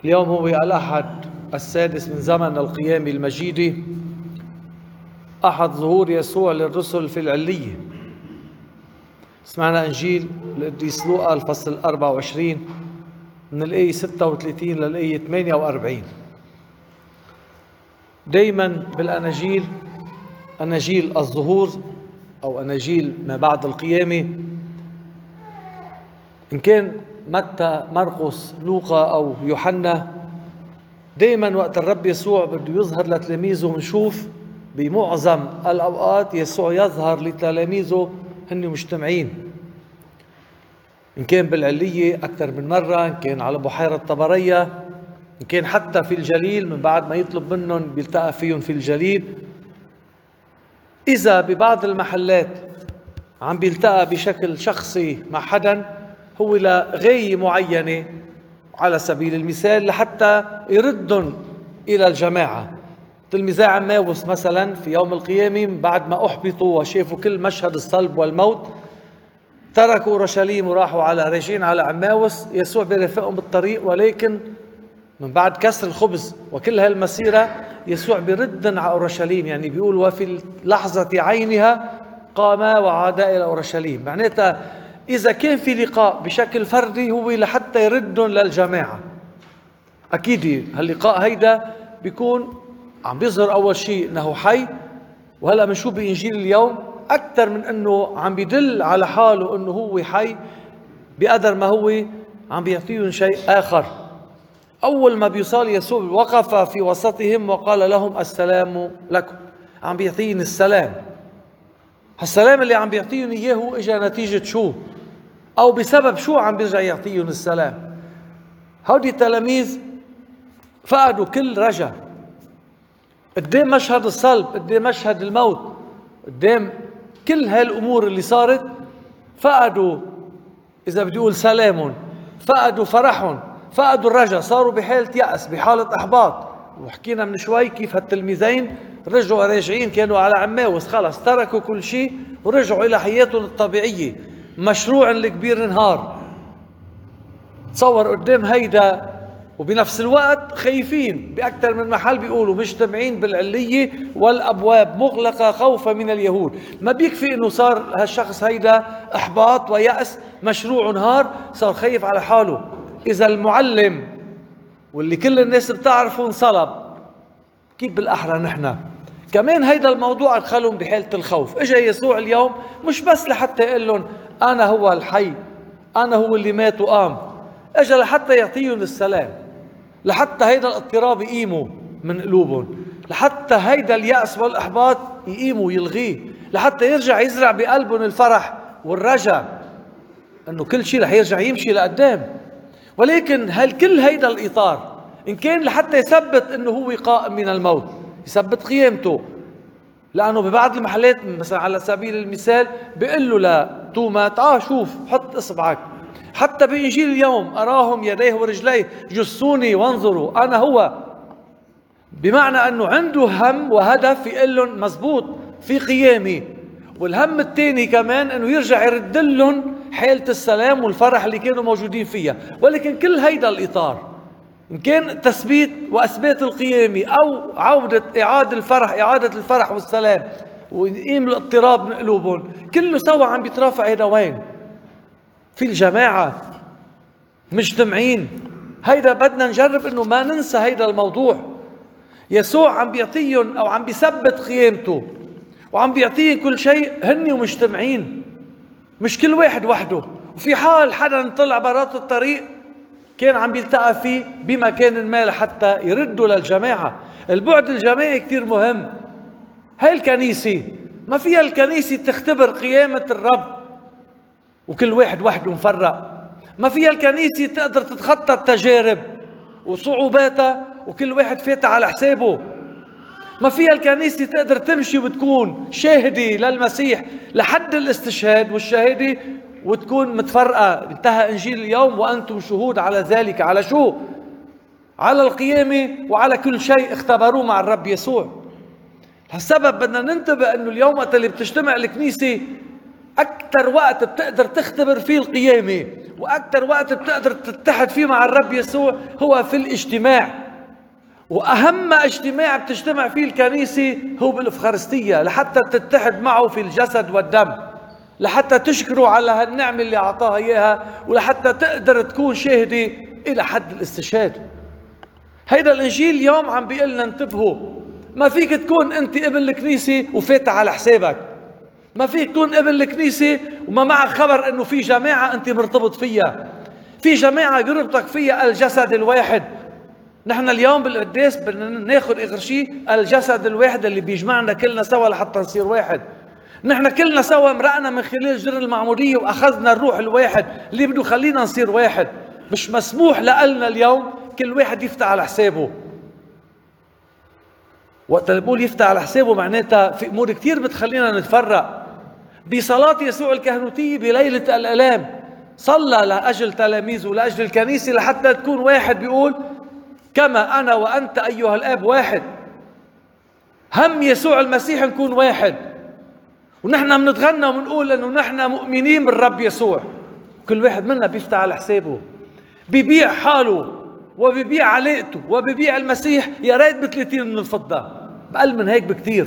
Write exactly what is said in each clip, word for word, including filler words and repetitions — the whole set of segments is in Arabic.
اليوم هو الأحد السادس من زمن القيامة المجيدة، أحد ظهور يسوع للرسل في العلية. سمعنا إنجيل القديس لوقا الفصل أربعة وعشرين من الآية ستة وثلاثين للآية ثمانية وأربعين. دايما بالأناجيل، أناجيل الظهور أو أناجيل ما بعد القيامة، إن كان متى، مرقس، لوقا أو يوحنا، دايما وقت الرب يسوع بده يظهر لتلاميذه بنشوف بمعظم الأوقات يسوع يظهر لتلاميذه هن مجتمعين، إن كان بالعلية أكثر من مرة، إن كان على بحيرة طبرية، إن كان حتى في الجليل من بعد ما يطلب منهم بيلتقى فيهم في الجليل. إذا ببعض المحلات عم بيلتقى بشكل شخصي مع حدا هو لغاية معينة، على سبيل المثال لحتى يردهم إلى الجماعة. تلميذي عماوس مثلا في يوم القيامة بعد ما أحبطوا وشافوا كل مشهد الصلب والموت، تركوا أورشليم وراحوا على راجعين على عماوس. يسوع بيرافقهم بالطريق، ولكن من بعد كسر الخبز وكل هالمسيرة يسوع بيردن على أورشليم، يعني بيقول وفي لحظة عينها قاما وعادا إلى أورشليم. معناتها إذا كان في لقاء بشكل فردي هو لحتى يردن للجماعة. أكيد هاللقاء هيدا بيكون عم بيظهر أول شيء أنه حي، وهلأ بنشوف بإنجيل اليوم أكثر من أنه عم بيدل على حاله أنه هو حي، بقدر ما هو عم بيعطيهم شيء آخر. أول ما بيوصل يسوع وقف في وسطهم وقال لهم السلام لكم، عم بيعطيهم السلام. السلام اللي عم بيعطيهم إياه إجا نتيجة شو؟ أو بسبب شو عم بيرجع يعطيهم السلام؟ هودي التلاميذ فقدوا كل رجا قدام مشهد الصلب، قدام مشهد الموت، قدام كل هالأمور اللي صارت. فقدوا، إذا بدي أقول سلامهم، فقدوا فرحهم، فقدوا الرجا، صاروا بحالة يأس، بحالة إحباط. وحكينا من شوي كيف هالتلميذين رجعوا راجعين، كانوا على عماوس، خلص تركوا كل شيء ورجعوا إلى حياتهم الطبيعية. مشروع الكبير انهار. تصور قدام هيدا، وبنفس الوقت خايفين بأكثر من محل، بيقولوا مجتمعين بالعلية والأبواب مغلقة خوفا من اليهود. ما بيكفي إنه صار هالشخص هيدا إحباط ويأس، مشروع انهار، صار خايف على حاله. إذا المعلم واللي كل الناس بتعرفه انصلب، كيف بالأحرى نحن كمان هيدا الموضوع ادخلهم بحالة الخوف. اجا يسوع اليوم مش بس لحتى يقول لهم أنا هو الحي، أنا هو اللي مات وقام، اجا لحتى يعطيهم السلام، لحتى هيدا الاضطراب يقيموا من قلوبهم، لحتى هيدا اليأس والإحباط يقيموا يلغيه، لحتى يرجع يزرع بقلبهم الفرح والرجا انه كل شيء رح يرجع يمشي لقدام. ولكن هل كل هيدا الإطار إن كان لحتى يثبت أنه هو قائم من الموت، يثبت قيامته، لأنه ببعض المحلات مثلا على سبيل المثال بيقول له لتوما تعال شوف حط إصبعك. حتى بإنجيل اليوم أراهم يديه ورجليه جسوني وانظروا أنا هو، بمعنى أنه عنده هم وهدف يقول لهم مزبوط في قيامي. والهم الثاني كمان أنه يرجع يرد لهم حالة السلام والفرح اللي كانوا موجودين فيها. ولكن كل هيدا الإطار إن كان تثبيت وأثبات القيامة أو عودة إعادة الفرح إعادة الفرح والسلام ويقيم الاضطراب من قلوبهم، كله سوا عم بيترافع. هيدا وين؟ في الجماعة مجتمعين. هيدا بدنا نجرب إنه ما ننسى هيدا الموضوع. يسوع عم بيعطيهم أو عم بيثبت قيامته وعم بيعطيهم كل شيء، هن ومجتمعين، مش كل واحد وحده. وفي حال حدا طلع برات الطريق كان عم بيلتقى فيه بمكان ما لحتى يردوا للجماعة. البعد الجماعي كتير مهم. هاي الكنيسة ما فيها الكنيسة تختبر قيامة الرب وكل واحد وحده مفرق. ما فيها الكنيسة تقدر تتخطى التجارب وصعوباتها وكل واحد فاتح على حسابه. ما فيها الكنيسة تقدر تمشي وتكون شاهدة للمسيح لحد الاستشهاد والشهادة وتكون متفرقة. انتهى إنجيل اليوم وأنتم شهود على ذلك. على شو؟ على القيامة وعلى كل شيء اختبروه مع الرب يسوع. هالسبب بدنا ننتبه أنه اليوم وقت اللي بتجتمع الكنيسة أكثر وقت بتقدر تختبر فيه القيامة وأكثر وقت بتقدر تتحد فيه مع الرب يسوع هو في الاجتماع. وأهم اجتماع بتجتمع فيه الكنيسة هو بالإفخارستية، لحتى تتحد معه في الجسد والدم، لحتى تشكره على هالنعمة اللي أعطاها إياها، ولحتى تقدر تكون شاهدة إلى حد الاستشهاد. هيدا الإنجيل اليوم عم بيقول لنا انتبهوا، ما فيك تكون أنت ابن الكنيسة وفاتح على حسابك. ما فيك تكون ابن الكنيسة وما معك خبر أنه في جماعة أنت مرتبط فيها، في جماعة يربطك فيها الجسد الواحد. نحن اليوم بالقداس بدنا ناخذ آخر شيء الجسد الواحد اللي بيجمعنا كلنا سوا لحتى نصير واحد. نحن كلنا سوا مرقنا من خلال جر المعمودية وأخذنا الروح الواحد اللي بده خلينا نصير واحد. مش مسموح لنا اليوم كل واحد يفتح على حسابه. وقت اللي بقول يفتح على حسابه معناتها في أمور كتير بتخلينا نتفرق. بصلاة يسوع الكهنوتية بليلة الآلام صلى لأجل تلاميذه ولأجل الكنيسة لحتى تكون واحد، بيقول كما أنا وأنت أيها الآب واحد. هم يسوع المسيح نكون واحد، ونحن بنتغنى وبنقول انه نحن مؤمنين بالرب يسوع. كل واحد منا بيفتح على حسابه، بيبيع حاله وبيبيع علاقته وبيبيع المسيح يا ريت بثلاثين من الفضة، بقل من هيك بكتير.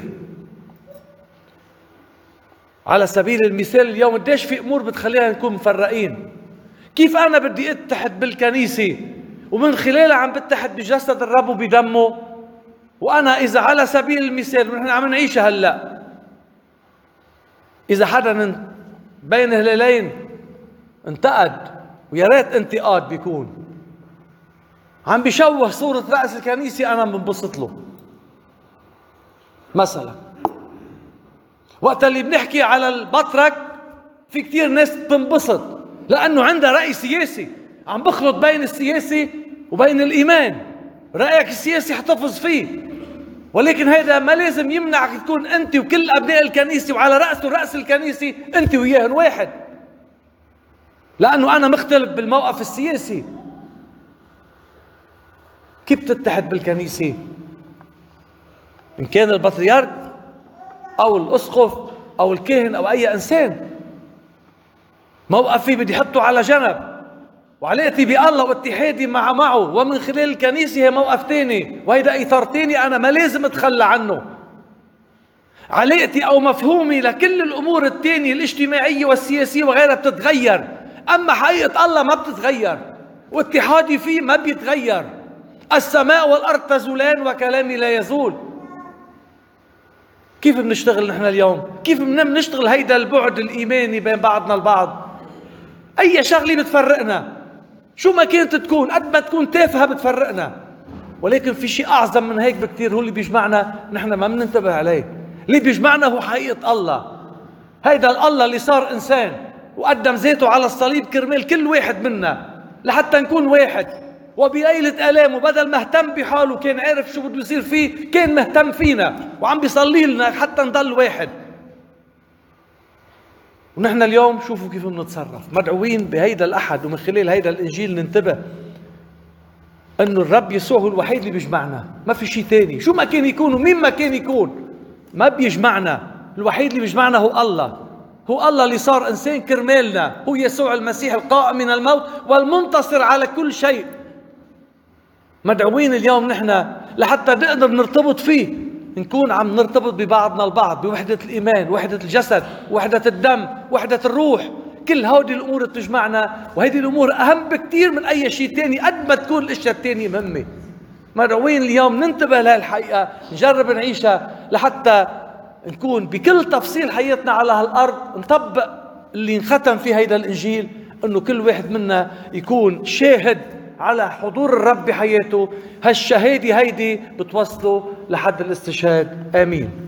على سبيل المثال اليوم قديش في امور بتخلينا نكون مفرقين. كيف انا بدي اتحد بالكنيسة ومن خلالها عم بتحد بجسد الرب وبدمه، وانا اذا على سبيل المثال ونحن عم نعيشها هلا، إذا حدا من بين هلالين انتقد، ويا ريت انتقاد بيكون عم بيشوه صورة رأس الكنيسة، أنا بنبسط له. مثلا وقت اللي بنحكي على البطرك في كتير ناس بتنبسط لأنه عندها رأي سياسي، عم بخلط بين السياسي وبين الإيمان. رأيك السياسي احتفظ فيه، ولكن هذا ما لازم يمنعك تكون أنت وكل أبناء الكنيسة وعلى رأسه رأس الكنيسة أنت وياهن واحد، لأنه أنا مختلف بالموقف السياسي. كيف تتحد بالكنيسة؟ إن كان البطريرك أو الأسقف أو الكاهن أو أي إنسان، موقفي بدي حطه على جنب، وعلاقتي بالله واتحادي مع معه ومن خلال الكنيسة هي موقف تاني، وهيدا إطار تاني أنا ما لازم أتخلى عنه. علاقتي أو مفهومي لكل الأمور التانية الاجتماعية والسياسية وغيرها بتتغير، أما حقيقة الله ما بتتغير، واتحادي فيه ما بيتغير. السماء والأرض تزولان وكلامي لا يزول. كيف بنشتغل نحن اليوم؟ كيف بنشتغل هيدا البعد الإيماني بين بعضنا البعض؟ أي شغلة بتفرقنا شو ما كانت تكون، قد ما تكون تافهة بتفرقنا، ولكن في شيء أعظم من هيك بكتير هو اللي بيجمعنا، نحن ما بننتبه عليه. اللي بيجمعنا هو حقيقة الله، هيدا الله اللي صار إنسان وقدم ذاته على الصليب كرمال كل واحد منا لحتى نكون واحد. وبليلة آلامه بدل ما اهتم بحاله كان عارف شو بده يصير فيه، كان مهتم فينا وعم بيصلي لنا حتى نضل واحد. ونحن اليوم شوفوا كيف بنتصرف، مدعوين بهيدا الأحد ومن خلال هيدا الإنجيل ننتبه أنه الرب يسوع هو الوحيد اللي بيجمعنا، ما في شيء تاني. شو ما كان يكون ومين ما كان يكون ما بيجمعنا. الوحيد اللي بيجمعنا هو الله، هو الله اللي صار إنسان كرمالنا، هو يسوع المسيح القائم من الموت والمنتصر على كل شيء. مدعوين اليوم نحن لحتى نقدر نرتبط فيه، نكون عم نرتبط ببعضنا البعض بوحدة الإيمان، وحدة الجسد، وحدة الدم، وحدة الروح. كل هودي الأمور تجمعنا، وهذه الأمور أهم بكتير من أي شيء تاني قد ما تكون الأشياء التانية مهمة. مدعوين اليوم ننتبه لهالحقيقة، نجرب نعيشها لحتى نكون بكل تفصيل حياتنا على هالأرض نطبق اللي انختم في هيدا الإنجيل، أنه كل واحد منا يكون شاهد على حضور الرب بحياته. هالشهادة هيدي بتوصله لحد الاستشهاد. آمين.